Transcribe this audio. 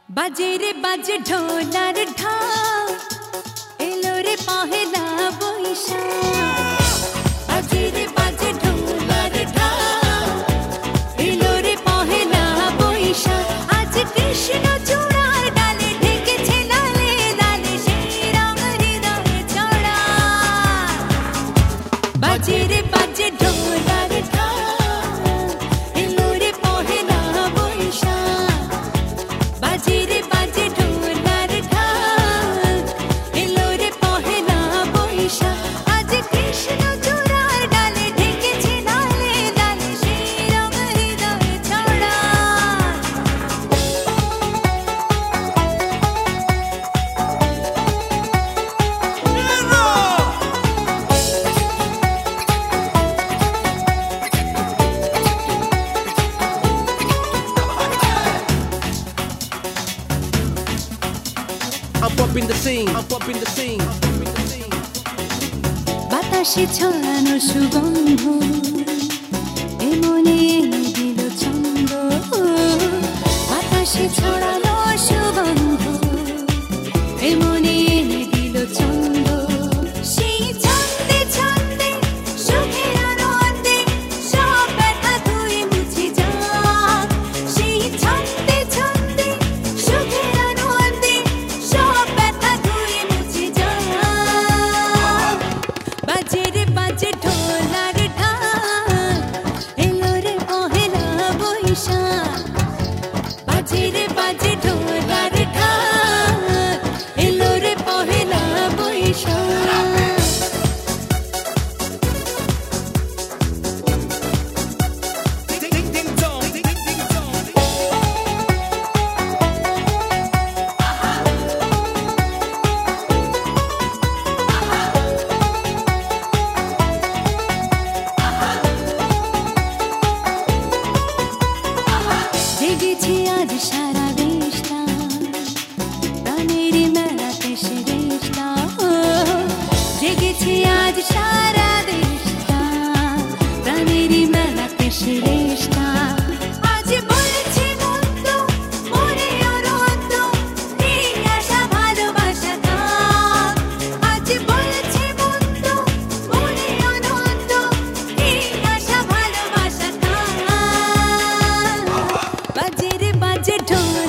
बाजे रे बाजे ढोलार ढाल एलो रे पहेला बैशाख बाजे रे बाजे ढोलार ढाल एलो रे पहेला बैशाख आज कृष्ण चूड़ार डाले ढेकेছে लाले लाले সেই রং হৃদয়ে ছড়া बाजे रे बाजे ढोलार ढाल एलो रे पहेला बैशाख बाजे रे बाजे ढोलार ढाल एलो रे पहेला बैशाख आज कृष्ण चूड़ार डाले ढेकेছে लाले लाले সেই রং হৃদয়ে ছড়া I'm bumping the scene. I'm bumping the scene. বাতাসে ছড়ানো সুগন্ধ এমনি এনে দিল ছন্দ বাতাসে ছড়ানো সুগন্ধ এমনি এনে দিল ছন্দ সেই ছন্দে ছন্দে সুখের আনন্দে সব ব্যথা ধুয়ে মুছে যাক সেই ছন্দে ছন্দে সুখের আনন্দে সব ব্যথা ধুয়ে মুছে যাক बाजे रे बाजे ढोलार ढाल एलो रे पहेला बैशाख बाजे रे बाजे ढोलार ढाल एलो रे पहेला बैशाख Ding ding ding dong. Ding ding ding dong. জেগেছে আজ সারা দেশটা প্রাণের মেলাতে সেরেশটা জেগেছে আজ সারা দেশটা প্রাণের মেলাতে সেরেশটা আজ বলছে মন্দ মনে অনন্ত এই আশা ভালোবাসা থাক আজ বলছে মন্দ মনে অনন্ত এই আশা ভালোবাসা থাক बाजे रे बाजे ढोल